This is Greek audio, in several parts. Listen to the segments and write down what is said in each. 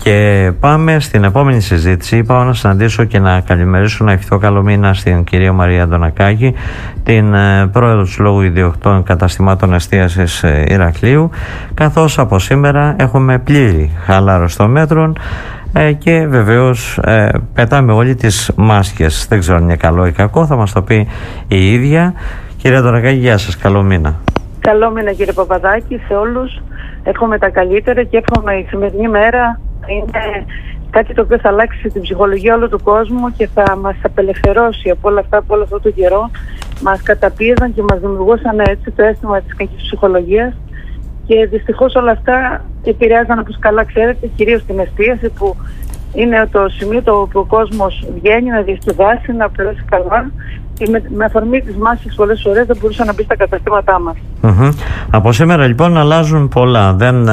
Και πάμε στην επόμενη συζήτηση. Πάω να συναντήσω και να καλημερίσω, να ευχηθώ καλό μήνα στην κυρία Μαρία Αντωνακάκη, την πρόεδρο του Συλλόγου Ιδιοκτών Καταστημάτων Εστίασης Ηρακλείου, καθώς από σήμερα έχουμε πλήρη χαλάρωση των μέτρων και βεβαίως πετάμε όλοι τις μάσκες. Δεν ξέρω αν είναι καλό ή κακό, θα μας το πει η ίδια. Κυρία Αντωνακάκη, γεια σας, καλό μήνα. Καλό μήνα κύριε Παπαδάκη σε όλους. Εύχομαι τα καλύτερα και εύχομαι η σημερινή μέρα είναι κάτι το οποίο θα αλλάξει την ψυχολογία όλου του κόσμου και θα μας απελευθερώσει από όλα αυτά, από όλο αυτό το καιρό. Μας καταπίεζαν και μας δημιουργούσαν έτσι το αίσθημα της κακής ψυχολογίας και δυστυχώς όλα αυτά επηρεάζαν, όπως καλά ξέρετε, κυρίως την εστίαση, που είναι το σημείο το οποίο ο κόσμος βγαίνει να διασκεδάσει, να περάσει καλά. Και με αφορμή της μάσης πολλές φορές δεν μπορούσε να μπει στα καταστήματά μας. Από σήμερα λοιπόν αλλάζουν πολλά. Δεν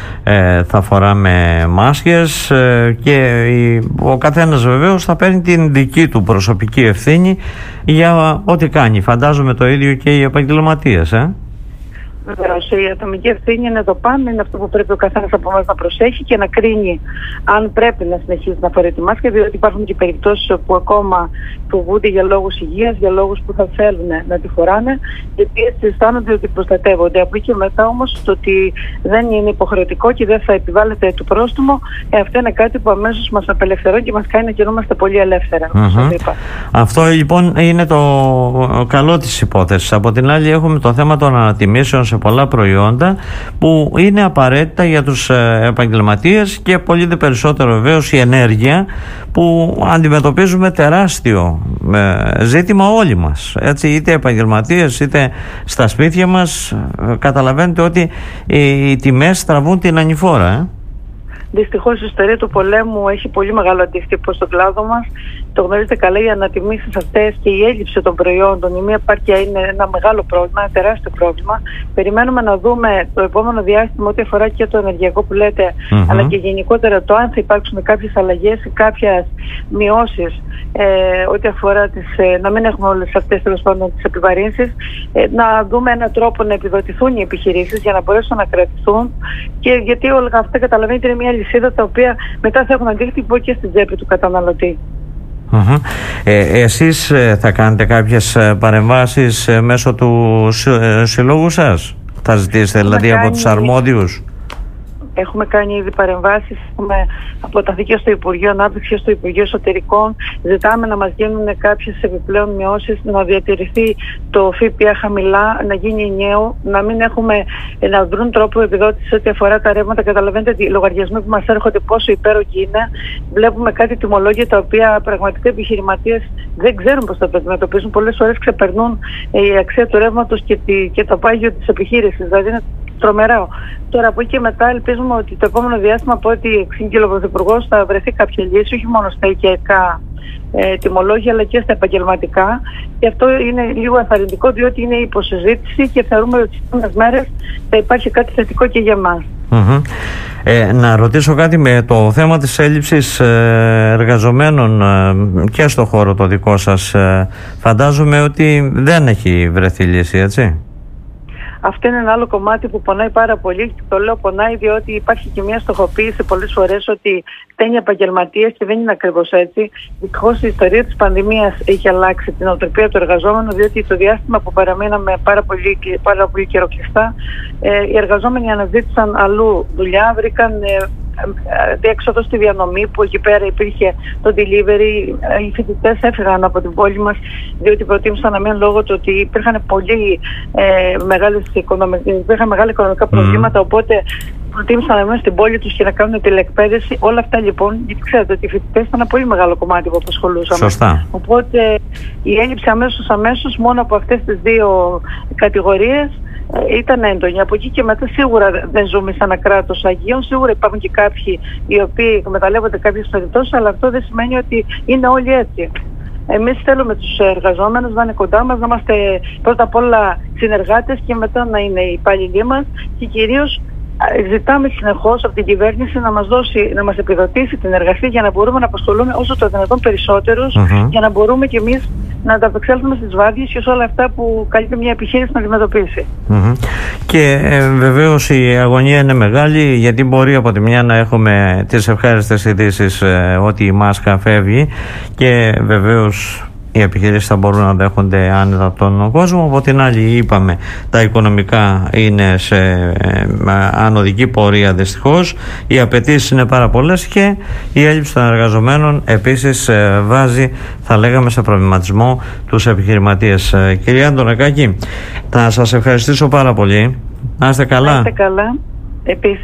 θα φοράμε μάσκες και ο καθένας βεβαίως θα παίρνει την δική του προσωπική ευθύνη για ό,τι κάνει. Φαντάζομαι το ίδιο και οι επαγγελματίες. Βεβαίως, η ατομική ευθύνη είναι το πάνω, είναι αυτό που πρέπει ο καθένας από εμάς να προσέχει και να κρίνει αν πρέπει να συνεχίσει να φορεί τη μάσκα, διότι υπάρχουν και περιπτώσεις που ακόμα φοβούνται για λόγους υγείας, για λόγους που θα θέλουν να τη φοράνε, γιατί έτσι αισθάνονται ότι προστατεύονται. Από εκεί και μετά όμως το ότι δεν είναι υποχρεωτικό και δεν θα επιβάλλεται το πρόστιμο, αυτό είναι κάτι που αμέσως μας απελευθερώνει και μας κάνει να κινούμαστε πολύ ελεύθερα. Αυτό λοιπόν είναι το καλό της υπόθεσης. Από την άλλη έχουμε το θέμα των ανατιμήσεων σε πολλά προϊόντα που είναι απαραίτητα για τους επαγγελματίες και πολύ δε περισσότερο βεβαίως η ενέργεια, που αντιμετωπίζουμε τεράστιο ζήτημα όλοι μας, έτσι, είτε επαγγελματίες είτε στα σπίτια μας. Καταλαβαίνετε ότι οι τιμές τραβούν την ανηφόρα. Δυστυχώς η ιστορία του πολέμου έχει πολύ μεγάλο αντίκτυπο στον κλάδο μας. Το γνωρίζετε καλά, οι ανατιμήσεις αυτές και η έλλειψη των προϊόντων, η μη επάρκεια είναι ένα μεγάλο πρόβλημα, ένα τεράστιο πρόβλημα. Περιμένουμε να δούμε το επόμενο διάστημα ό,τι αφορά και το ενεργειακό που λέτε, αλλά και γενικότερα το αν θα υπάρξουν κάποιες αλλαγές ή κάποιες μειώσεις ό,τι αφορά να μην έχουμε όλες αυτές τέλος πάντων τις επιβαρύνσεις, να δούμε έναν τρόπο να επιδοτηθούν οι επιχειρήσεις για να μπορέσουν να κρατηθούν, και γιατί όλα αυτά καταλαβαίνετε είναι μια λυσίδα τα οποία μετά θα έχουν αντίκτυπο και στην τσέπη του καταναλωτή. Εσείς θα κάνετε κάποιες παρεμβάσεις μέσω του συλλόγου σας? Θα ζητήσετε δηλαδή από τους αρμόδιους? Έχουμε κάνει ήδη παρεμβάσεις, από τα δίκαια στο Υπουργείο Ανάπτυξης, στο Υπουργείο Εσωτερικών. Ζητάμε να μας γίνουν κάποιες επιπλέον μειώσεις, να διατηρηθεί το ΦΠΑ χαμηλά, να γίνει ενιαίο, να βρουν τρόπο επιδότηση ό,τι αφορά τα ρεύματα. Καταλαβαίνετε ότι οι λογαριασμοί που μας έρχονται πόσο υπέροχοι είναι. Βλέπουμε κάτι τιμολόγια τα οποία πραγματικά οι επιχειρηματίες δεν ξέρουν πώς θα το αντιμετωπίζουν. Πολλές φορές ξεπερνούν η αξία του ρεύματος και το πάγιο της επιχείρησης. Δηλαδή είναι τρομερό. Τώρα από εκεί και μετά ελπίζουμε ότι το επόμενο διάστημα, από ό,τι εξήγηλε ο Πρωθυπουργός, θα βρεθεί κάποια λύση, όχι μόνο στα οικιακά τιμολόγια αλλά και στα επαγγελματικά, και αυτό είναι λίγο ενθαρρυντικό, διότι είναι υποσυζήτηση και θεωρούμε ότι στις επόμενες μέρες θα υπάρχει κάτι θετικό και για μας. Να ρωτήσω κάτι με το θέμα της έλλειψης εργαζομένων και στο χώρο το δικό σας. Φαντάζομαι ότι δεν έχει βρεθεί λύση, έτσι? Αυτό είναι ένα άλλο κομμάτι που πονάει πάρα πολύ, και το λέω πονάει διότι υπάρχει και μια στοχοποίηση πολλές φορές ότι φταίνει επαγγελματίες, και δεν είναι ακριβώς έτσι. Δυστυχώς η ιστορία της πανδημίας έχει αλλάξει την οτροπία του εργαζόμενου, διότι το διάστημα που παραμείναμε πάρα πολύ καιρό κλειστά, οι εργαζόμενοι αναζήτησαν αλλού δουλειά, βρήκαν διέξοδο στη διανομή, που εκεί πέρα υπήρχε το delivery. Οι φοιτητές έφυγαν από την πόλη μας διότι προτίμησαν να μείνουν λόγω του ότι υπήρχαν μεγάλα οικονομικά προβλήματα, οπότε προτίμησαν να μείνουν στην πόλη τους και να κάνουν τηλεκπαίδευση. Όλα αυτά λοιπόν, γιατί ξέρετε ότι οι φοιτητές ήταν ένα πολύ μεγάλο κομμάτι που απασχολούσαμε. Σωστά. Οπότε η έλλειψη αμέσως μόνο από αυτές τις δύο κατηγορίες ήταν έντονη. Από εκεί και μετά σίγουρα δεν ζούμε σαν ένα κράτος αγίων. Σίγουρα υπάρχουν και κάποιοι οι οποίοι εκμεταλλεύονται κάποιες περιπτώσεις, αλλά αυτό δεν σημαίνει ότι είναι όλοι έτσι. Εμείς θέλουμε τους εργαζόμενους να είναι κοντά μας, να είμαστε πρώτα απ' όλα συνεργάτες και μετά να είναι οι υπάλληλοι μας, και κυρίως ζητάμε συνεχώς από την κυβέρνηση να μας επιδοτήσει την εργασία για να μπορούμε να απασχολούμε όσο το δυνατόν περισσότερους, για να μπορούμε κι εμείς να ανταπεξέλθουμε στις βάδιες και σε όλα αυτά που καλείται μια επιχείρηση να αντιμετωπίσει. Και βεβαίως η αγωνία είναι μεγάλη, γιατί μπορεί από τη μια να έχουμε τις ευχάριστες ειδήσεις ότι η μάσκα φεύγει και βεβαίως οι επιχειρήσεις θα μπορούν να δέχονται άνετα τον κόσμο. Από την άλλη, είπαμε, τα οικονομικά είναι σε ανωδική πορεία δυστυχώς. Οι απαιτήσεις είναι πάρα πολλές και η έλλειψη των εργαζομένων επίσης βάζει, θα λέγαμε, σε προβληματισμό τους επιχειρηματίες. Κυρία Αντωνακάκη, θα σας ευχαριστήσω πάρα πολύ. Να είστε καλά. Να είστε καλά. Επίσης.